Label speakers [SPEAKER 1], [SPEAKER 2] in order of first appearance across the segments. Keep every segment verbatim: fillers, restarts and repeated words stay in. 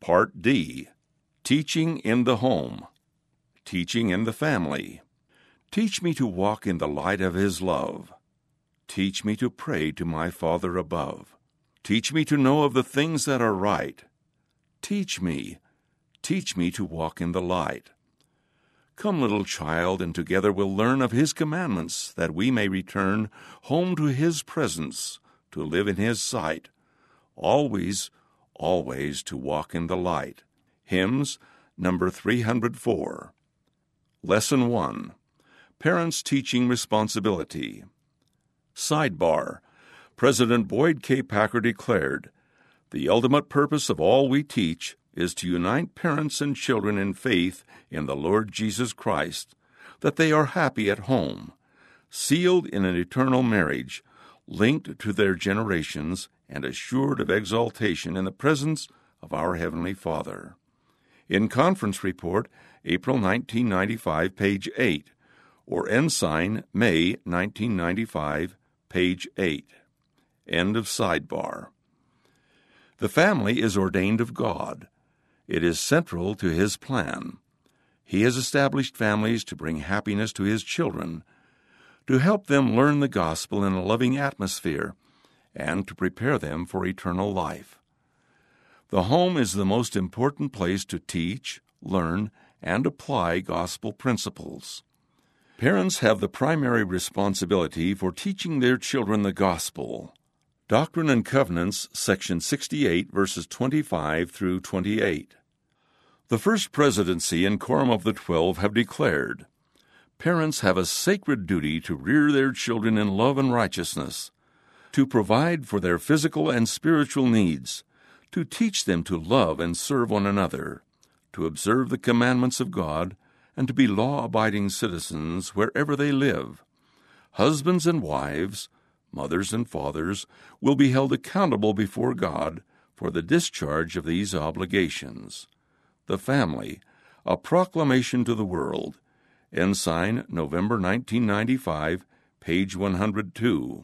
[SPEAKER 1] Part D. Teaching in the Home. Teaching in the Family. Teach me to walk in the light of His love. Teach me to pray to my Father above. Teach me to know of the things that are right. Teach me, teach me to walk in the light. Come, little child, and together we'll learn of His commandments, that we may return home to His presence, to live in His sight, always, always to walk in the light. Hymns, number three hundred four. Lesson one. Parents' Teaching Responsibility. Sidebar. President Boyd K. Packer declared, "The ultimate purpose of all we teach is to unite parents and children in faith in the Lord Jesus Christ, that they are happy at home, sealed in an eternal marriage, linked to their generations, and assured of exaltation in the presence of our Heavenly Father." In Conference Report, April nineteen ninety-five, page eight, or Ensign, May nineteen ninety-five, page eight. End of sidebar. The family is ordained of God. It is central to His plan. He has established families to bring happiness to His children, to help them learn the gospel in a loving atmosphere, and to prepare them for eternal life. The home is the most important place to teach, learn, and apply gospel principles. Parents have the primary responsibility for teaching their children the gospel. Doctrine and Covenants, section sixty-eight, verses twenty-five through twenty-eight. The First Presidency and Quorum of the Twelve have declared, "Parents have a sacred duty to rear their children in love and righteousness, to provide for their physical and spiritual needs, to teach them to love and serve one another, to observe the commandments of God, and to be law-abiding citizens wherever they live. Husbands and wives, mothers and fathers, will be held accountable before God for the discharge of these obligations." The Family, a Proclamation to the World. Ensign, November nineteen ninety-five, page one hundred two.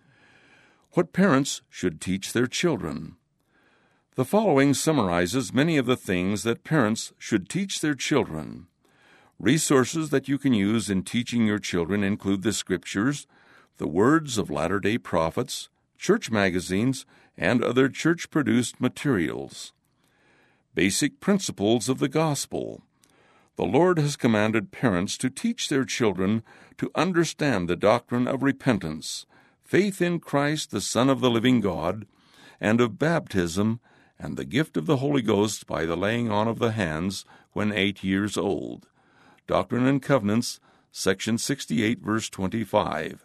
[SPEAKER 1] What parents should teach their children. The following summarizes many of the things that parents should teach their children. Resources that you can use in teaching your children include the Scriptures, the words of Latter-day Prophets, church magazines, and other church-produced materials. Basic principles of the gospel. The Lord has commanded parents to teach their children to understand the doctrine of repentance, faith in Christ, the Son of the living God, and of baptism and the gift of the Holy Ghost by the laying on of the hands when eight years old. Doctrine and Covenants, section sixty-eight, verse twenty-five.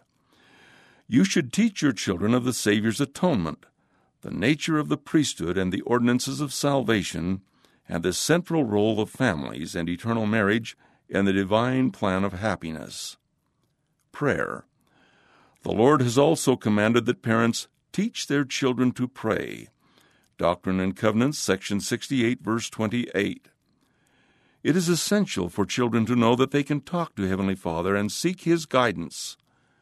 [SPEAKER 1] You should teach your children of the Savior's atonement, the nature of the priesthood and the ordinances of salvation, and the central role of families and eternal marriage in the divine plan of happiness. Prayer. The Lord has also commanded that parents teach their children to pray. Doctrine and Covenants, section sixty-eight, verse twenty-eight. It is essential for children to know that they can talk to Heavenly Father and seek His guidance.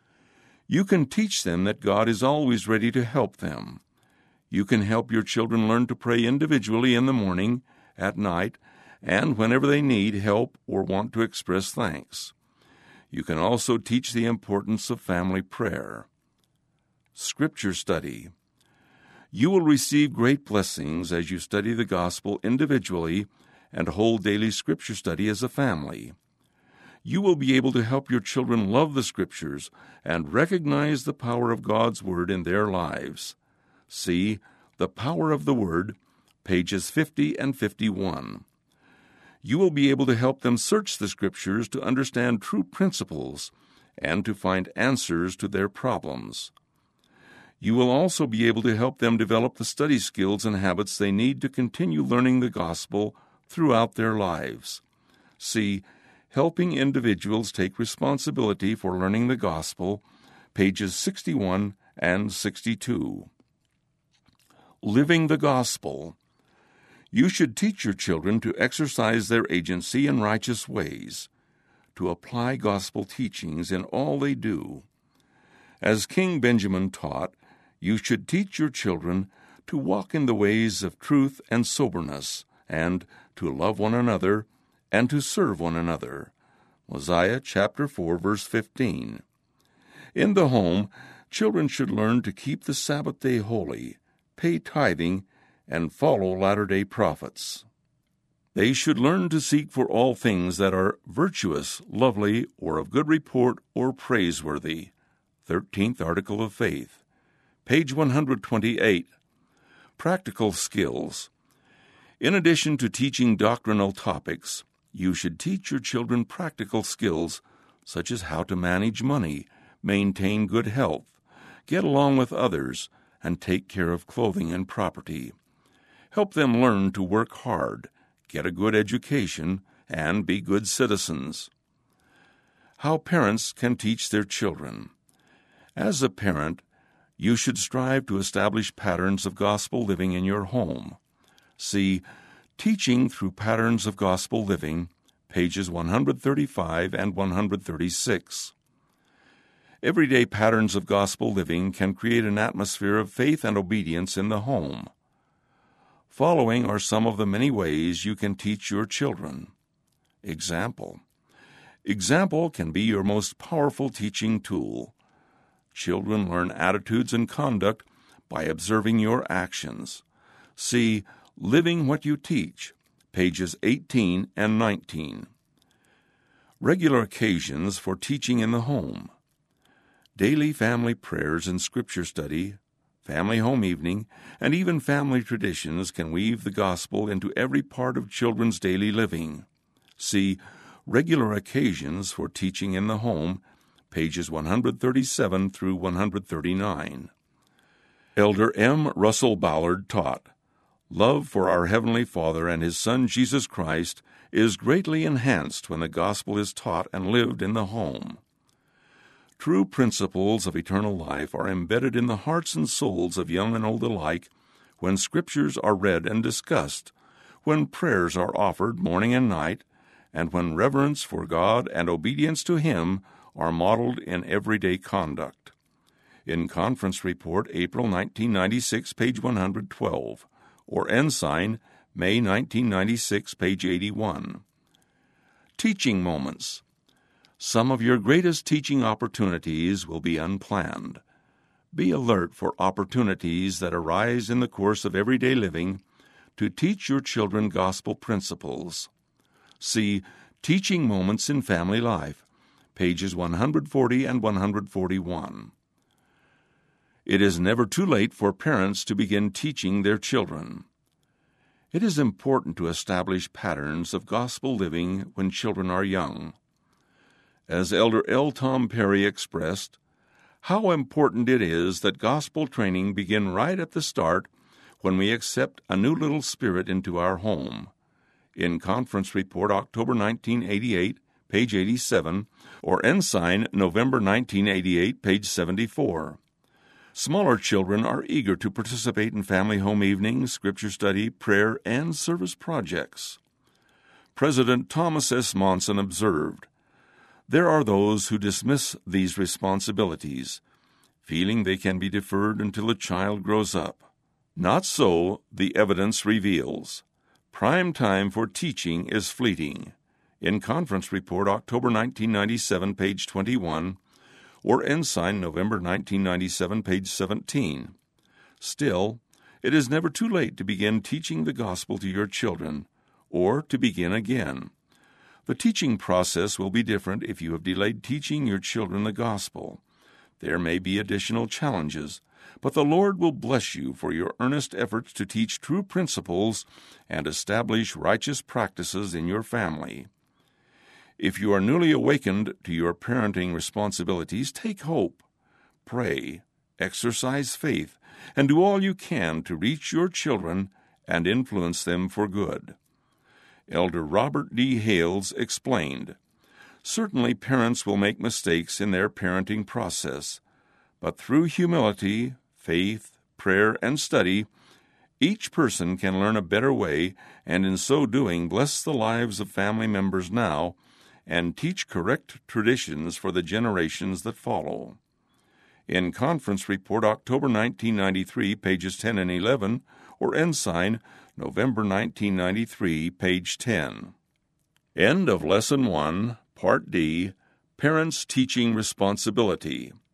[SPEAKER 1] You can teach them that God is always ready to help them. You can help your children learn to pray individually in the morning, at night, and whenever they need help or want to express thanks. You can also teach the importance of family prayer. Scripture study. You will receive great blessings as you study the gospel individually and hold daily Scripture study as a family. You will be able to help your children love the Scriptures and recognize the power of God's Word in their lives. See The Power of the Word, pages fifty and fifty-one. You will be able to help them search the Scriptures to understand true principles and to find answers to their problems. You will also be able to help them develop the study skills and habits they need to continue learning the gospel throughout their lives. See Helping Individuals Take Responsibility for Learning the Gospel, pages sixty-one and sixty-two. Living the Gospel. You should teach your children to exercise their agency in righteous ways, to apply gospel teachings in all they do. As King Benjamin taught, you should teach your children to walk in the ways of truth and soberness, and to love one another, and to serve one another. Mosiah chapter four, verse fifteen. In the home, children should learn to keep the Sabbath day holy, pay tithing, and follow latter-day prophets. They should learn to seek for all things that are virtuous, lovely, or of good report, or praiseworthy. thirteenth Article of Faith. Page one hundred twenty-eight. Practical skills. In addition to teaching doctrinal topics, you should teach your children practical skills such as how to manage money, maintain good health, get along with others, and take care of clothing and property. Help them learn to work hard, get a good education, and be good citizens. How parents can teach their children. As a parent, you should strive to establish patterns of gospel living in your home. See Teaching Through Patterns of Gospel Living, pages one hundred thirty-five and one hundred thirty-six. Everyday patterns of gospel living can create an atmosphere of faith and obedience in the home. Following are some of the many ways you can teach your children. Example. Example can be your most powerful teaching tool. Children learn attitudes and conduct by observing your actions. See Living What You Teach, pages eighteen and nineteen. Regular occasions for teaching in the home. Daily family prayers and scripture study, family home evening, and even family traditions can weave the gospel into every part of children's daily living. See Regular Occasions for Teaching in the Home, pages one hundred thirty-seven through one hundred thirty-nine. Elder M. Russell Ballard taught, "Love for our Heavenly Father and His Son Jesus Christ is greatly enhanced when the gospel is taught and lived in the home. True principles of eternal life are embedded in the hearts and souls of young and old alike when scriptures are read and discussed, when prayers are offered morning and night, and when reverence for God and obedience to Him are modeled in everyday conduct." In Conference Report, April nineteen ninety-six, page one hundred twelve, or Ensign, May nineteen ninety-six, page eighty-one. Teaching moments. Some of your greatest teaching opportunities will be unplanned. Be alert for opportunities that arise in the course of everyday living to teach your children gospel principles. See Teaching Moments in Family Life, pages one hundred forty and one hundred forty-one. It is never too late for parents to begin teaching their children. It is important to establish patterns of gospel living when children are young. As Elder L. Tom Perry expressed, how important it is that gospel training begin right at the start when we accept a new little spirit into our home. In Conference Report, October nineteen eighty-eight, page eighty-seven, or Ensign, November nineteen eighty-eight, page seventy-four. Smaller children are eager to participate in family home evenings, scripture study, prayer, and service projects. President Thomas S. Monson observed, "There are those who dismiss these responsibilities, feeling they can be deferred until a child grows up. Not so, the evidence reveals. Prime time for teaching is fleeting." In Conference Report, October nineteen ninety-seven, page twenty-one, or Ensign, November nineteen ninety-seven, page seventeen. Still, it is never too late to begin teaching the gospel to your children, or to begin again. The teaching process will be different if you have delayed teaching your children the gospel. There may be additional challenges, but the Lord will bless you for your earnest efforts to teach true principles and establish righteous practices in your family. If you are newly awakened to your parenting responsibilities, take hope, pray, exercise faith, and do all you can to reach your children and influence them for good. Elder Robert D. Hales explained, "Certainly parents will make mistakes in their parenting process, but through humility, faith, prayer, and study, each person can learn a better way and in so doing bless the lives of family members now and teach correct traditions for the generations that follow." In Conference Report, October nineteen ninety-three, pages ten and eleven, or Ensign, November nineteen ninety-three, page ten. End of Lesson one, Part D, Parents' Teaching Responsibility.